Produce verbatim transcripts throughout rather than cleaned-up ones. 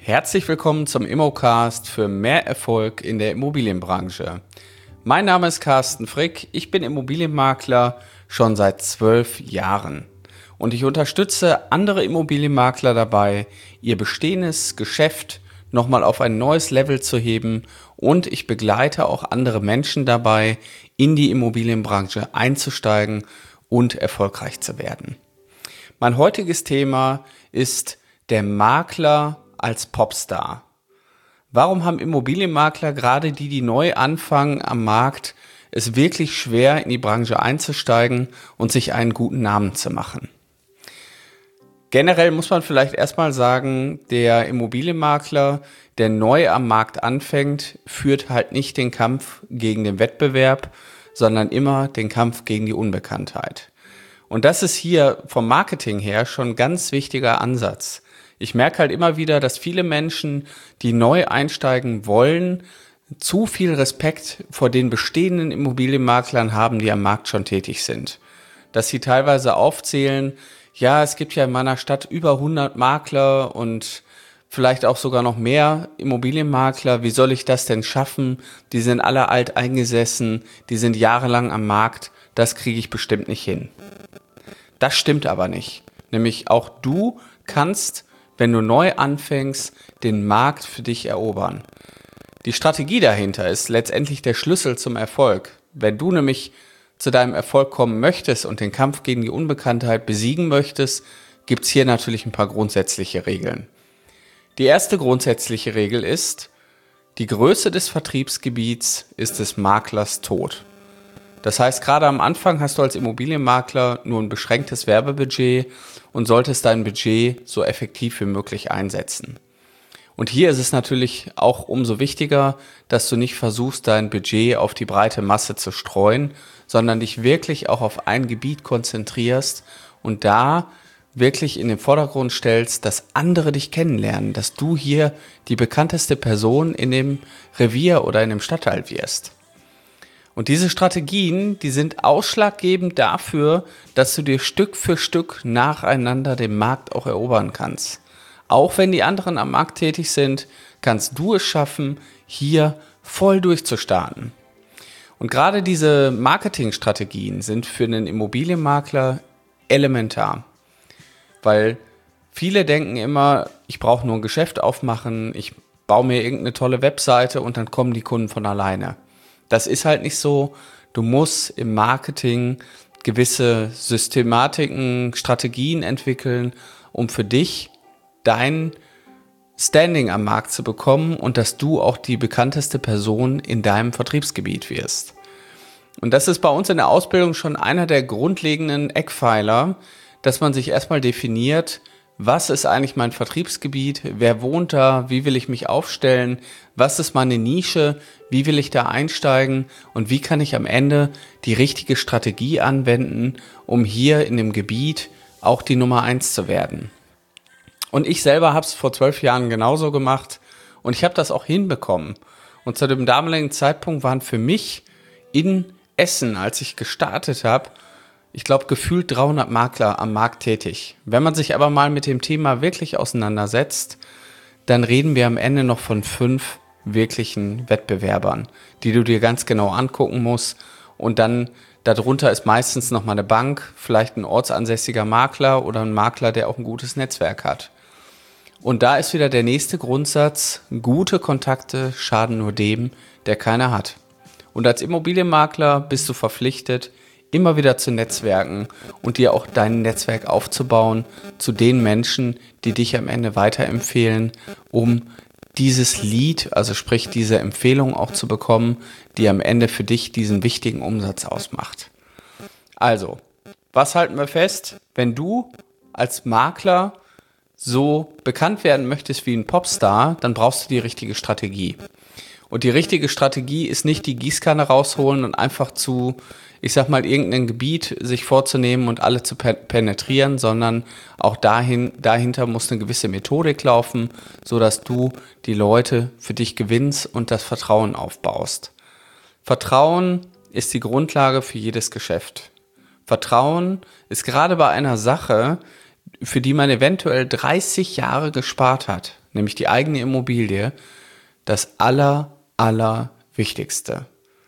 Herzlich willkommen zum Immocast für mehr Erfolg in der Immobilienbranche. Mein Name ist Carsten Frick, ich bin Immobilienmakler schon seit zwölf Jahren und ich unterstütze andere Immobilienmakler dabei, ihr bestehendes Geschäft nochmal auf ein neues Level zu heben und ich begleite auch andere Menschen dabei, in die Immobilienbranche einzusteigen und erfolgreich zu werden. Mein heutiges Thema ist der Makler als Popstar. Warum haben Immobilienmakler, gerade die, die neu anfangen am Markt, es wirklich schwer, in die Branche einzusteigen und sich einen guten Namen zu machen? Generell muss man vielleicht erstmal sagen, der Immobilienmakler, der neu am Markt anfängt, führt halt nicht den Kampf gegen den Wettbewerb, sondern immer den Kampf gegen die Unbekanntheit. Und das ist hier vom Marketing her schon ein ganz wichtiger Ansatz. Ich merke halt immer wieder, dass viele Menschen, die neu einsteigen wollen, zu viel Respekt vor den bestehenden Immobilienmaklern haben, die am Markt schon tätig sind. Dass sie teilweise aufzählen, ja, es gibt ja in meiner Stadt über hundert Makler und vielleicht auch sogar noch mehr Immobilienmakler. Wie soll ich das denn schaffen? Die sind alle alt eingesessen, die sind jahrelang am Markt. Das kriege ich bestimmt nicht hin. Das stimmt aber nicht. Nämlich auch du kannst, wenn du neu anfängst, den Markt für dich erobern. Die Strategie dahinter ist letztendlich der Schlüssel zum Erfolg. Wenn du nämlich zu deinem Erfolg kommen möchtest und den Kampf gegen die Unbekanntheit besiegen möchtest, gibt es hier natürlich ein paar grundsätzliche Regeln. Die erste grundsätzliche Regel ist, die Größe des Vertriebsgebiets ist des Maklers Tod. Das heißt, gerade am Anfang hast du als Immobilienmakler nur ein beschränktes Werbebudget und solltest dein Budget so effektiv wie möglich einsetzen. Und hier ist es natürlich auch umso wichtiger, dass du nicht versuchst, dein Budget auf die breite Masse zu streuen, sondern dich wirklich auch auf ein Gebiet konzentrierst und da wirklich in den Vordergrund stellst, dass andere dich kennenlernen, dass du hier die bekannteste Person in dem Revier oder in dem Stadtteil wirst. Und diese Strategien, die sind ausschlaggebend dafür, dass du dir Stück für Stück nacheinander den Markt auch erobern kannst. Auch wenn die anderen am Markt tätig sind, kannst du es schaffen, hier voll durchzustarten. Und gerade diese Marketingstrategien sind für einen Immobilienmakler elementar. Weil viele denken immer, ich brauche nur ein Geschäft aufmachen, ich baue mir irgendeine tolle Webseite und dann kommen die Kunden von alleine. Das ist halt nicht so. Du musst im Marketing gewisse Systematiken, Strategien entwickeln, um für dich dein Standing am Markt zu bekommen und dass du auch die bekannteste Person in deinem Vertriebsgebiet wirst. Und das ist bei uns in der Ausbildung schon einer der grundlegenden Eckpfeiler, dass man sich erstmal definiert, was ist eigentlich mein Vertriebsgebiet, wer wohnt da, wie will ich mich aufstellen, was ist meine Nische, wie will ich da einsteigen und wie kann ich am Ende die richtige Strategie anwenden, um hier in dem Gebiet auch die Nummer eins zu werden. Und ich selber habe es vor zwölf Jahren genauso gemacht und ich habe das auch hinbekommen. Und zu dem damaligen Zeitpunkt waren für mich in Essen, als ich gestartet habe, ich glaube, gefühlt dreihundert Makler am Markt tätig. Wenn man sich aber mal mit dem Thema wirklich auseinandersetzt, dann reden wir am Ende noch von fünf wirklichen Wettbewerbern, die du dir ganz genau angucken musst. Und dann darunter ist meistens nochmal eine Bank, vielleicht ein ortsansässiger Makler oder ein Makler, der auch ein gutes Netzwerk hat. Und da ist wieder der nächste Grundsatz, gute Kontakte schaden nur dem, der keine hat. Und als Immobilienmakler bist du verpflichtet, immer wieder zu netzwerken und dir auch dein Netzwerk aufzubauen zu den Menschen, die dich am Ende weiterempfehlen, um dieses Lead, also sprich diese Empfehlung auch zu bekommen, die am Ende für dich diesen wichtigen Umsatz ausmacht. Also, was halten wir fest? Wenn du als Makler so bekannt werden möchtest wie ein Popstar, dann brauchst du die richtige Strategie. Und die richtige Strategie ist nicht die Gießkanne rausholen und einfach zu, ich sag mal, irgendein Gebiet sich vorzunehmen und alle zu penetrieren, sondern auch dahin, dahinter muss eine gewisse Methodik laufen, sodass du die Leute für dich gewinnst und das Vertrauen aufbaust. Vertrauen ist die Grundlage für jedes Geschäft. Vertrauen ist gerade bei einer Sache, für die man eventuell dreißig Jahre gespart hat, nämlich die eigene Immobilie, das aller, aller Wichtigste.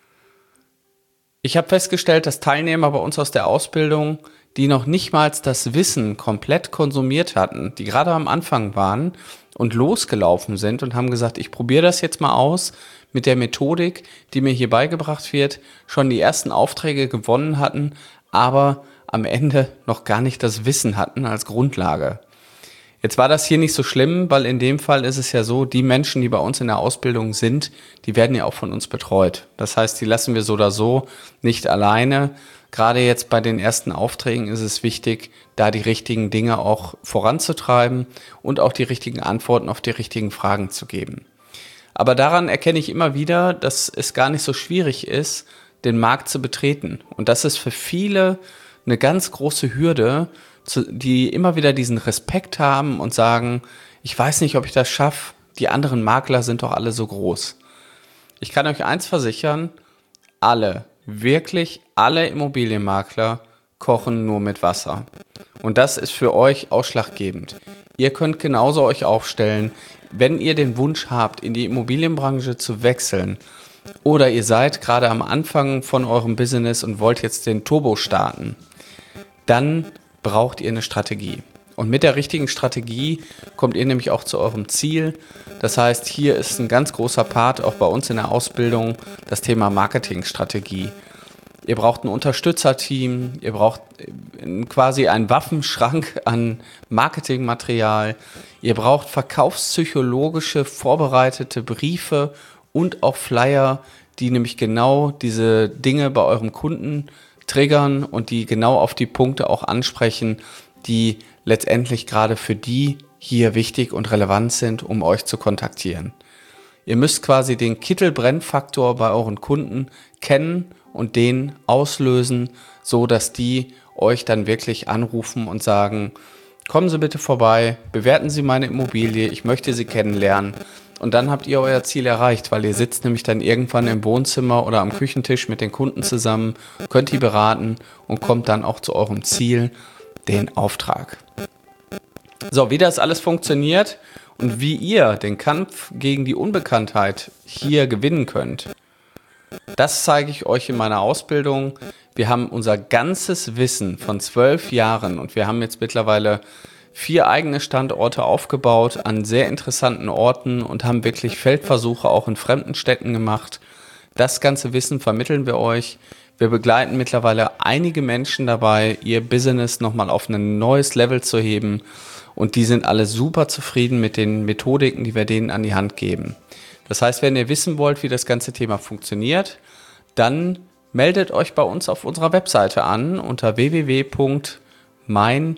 Ich habe festgestellt, dass Teilnehmer bei uns aus der Ausbildung, die noch nicht mal das Wissen komplett konsumiert hatten, die gerade am Anfang waren und losgelaufen sind und haben gesagt, ich probiere das jetzt mal aus mit der Methodik, die mir hier beigebracht wird, schon die ersten Aufträge gewonnen hatten, aber am Ende noch gar nicht das Wissen hatten als Grundlage. Jetzt war das hier nicht so schlimm, weil in dem Fall ist es ja so, die Menschen, die bei uns in der Ausbildung sind, die werden ja auch von uns betreut. Das heißt, die lassen wir so oder so nicht alleine. Gerade jetzt bei den ersten Aufträgen ist es wichtig, da die richtigen Dinge auch voranzutreiben und auch die richtigen Antworten auf die richtigen Fragen zu geben. Aber daran erkenne ich immer wieder, dass es gar nicht so schwierig ist, den Markt zu betreten. Und das ist für viele eine ganz große Hürde, die immer wieder diesen Respekt haben und sagen, ich weiß nicht, ob ich das schaffe, die anderen Makler sind doch alle so groß. Ich kann euch eins versichern, alle, wirklich alle Immobilienmakler kochen nur mit Wasser. Und das ist für euch ausschlaggebend. Ihr könnt genauso euch aufstellen, wenn ihr den Wunsch habt, in die Immobilienbranche zu wechseln oder ihr seid gerade am Anfang von eurem Business und wollt jetzt den Turbo starten, dann braucht ihr eine Strategie. Und mit der richtigen Strategie kommt ihr nämlich auch zu eurem Ziel. Das heißt, hier ist ein ganz großer Part auch bei uns in der Ausbildung das Thema Marketingstrategie. Ihr braucht ein Unterstützerteam, ihr braucht quasi einen Waffenschrank an Marketingmaterial, ihr braucht verkaufspsychologische vorbereitete Briefe und auch Flyer, die nämlich genau diese Dinge bei eurem Kunden triggern und die genau auf die Punkte auch ansprechen, die letztendlich gerade für die hier wichtig und relevant sind, um euch zu kontaktieren. Ihr müsst quasi den Kittelbrennfaktor bei euren Kunden kennen und den auslösen, so dass die euch dann wirklich anrufen und sagen, kommen Sie bitte vorbei, bewerten Sie meine Immobilie, ich möchte Sie kennenlernen. Und dann habt ihr euer Ziel erreicht, weil ihr sitzt nämlich dann irgendwann im Wohnzimmer oder am Küchentisch mit den Kunden zusammen, könnt die beraten und kommt dann auch zu eurem Ziel, den Auftrag. So, wie das alles funktioniert und wie ihr den Kampf gegen die Unbekanntheit hier gewinnen könnt, das zeige ich euch in meiner Ausbildung. Wir haben unser ganzes Wissen von zwölf Jahren und wir haben jetzt mittlerweile vier eigene Standorte aufgebaut an sehr interessanten Orten und haben wirklich Feldversuche auch in fremden Städten gemacht. Das ganze Wissen vermitteln wir euch. Wir begleiten mittlerweile einige Menschen dabei, ihr Business nochmal auf ein neues Level zu heben. Und die sind alle super zufrieden mit den Methodiken, die wir denen an die Hand geben. Das heißt, wenn ihr wissen wollt, wie das ganze Thema funktioniert, dann meldet euch bei uns auf unserer Webseite an unter w w w punkt mein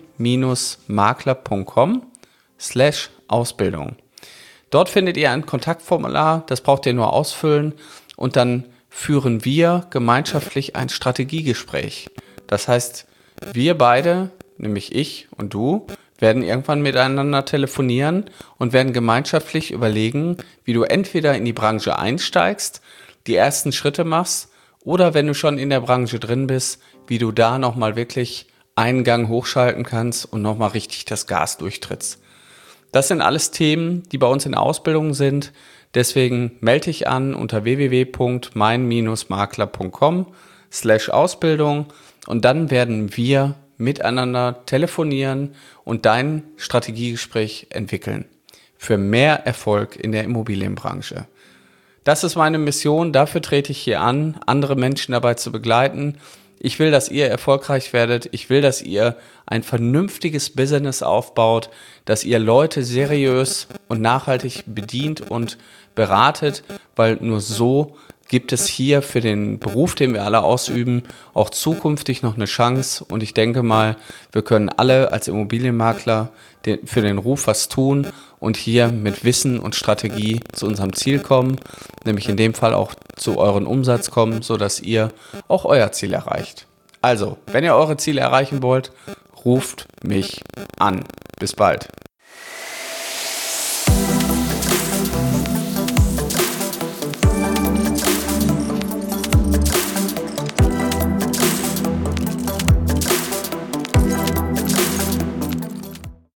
Makler punkt com slash Ausbildung. Dort findet ihr ein Kontaktformular, das braucht ihr nur ausfüllen und dann führen wir gemeinschaftlich ein Strategiegespräch. Das heißt, wir beide, nämlich ich und du, werden irgendwann miteinander telefonieren und werden gemeinschaftlich überlegen, wie du entweder in die Branche einsteigst, die ersten Schritte machst oder wenn du schon in der Branche drin bist, wie du da nochmal wirklich einen Gang hochschalten kannst und nochmal richtig das Gas durchtrittst. Das sind alles Themen, die bei uns in der Ausbildung sind. Deswegen melde dich an unter w w w punkt mein Makler punkt com slash Ausbildung und dann werden wir miteinander telefonieren und dein Strategiegespräch entwickeln für mehr Erfolg in der Immobilienbranche. Das ist meine Mission, dafür trete ich hier an, andere Menschen dabei zu begleiten. Ich will, dass ihr erfolgreich werdet. Ich will, dass ihr ein vernünftiges Business aufbaut, dass ihr Leute seriös und nachhaltig bedient und beratet, weil nur so gibt es hier für den Beruf, den wir alle ausüben, auch zukünftig noch eine Chance. Und ich denke mal, wir können alle als Immobilienmakler für den Ruf was tun und hier mit Wissen und Strategie zu unserem Ziel kommen, nämlich in dem Fall auch zu euren Umsatz kommen, sodass ihr auch euer Ziel erreicht. Also, wenn ihr eure Ziele erreichen wollt, ruft mich an. Bis bald.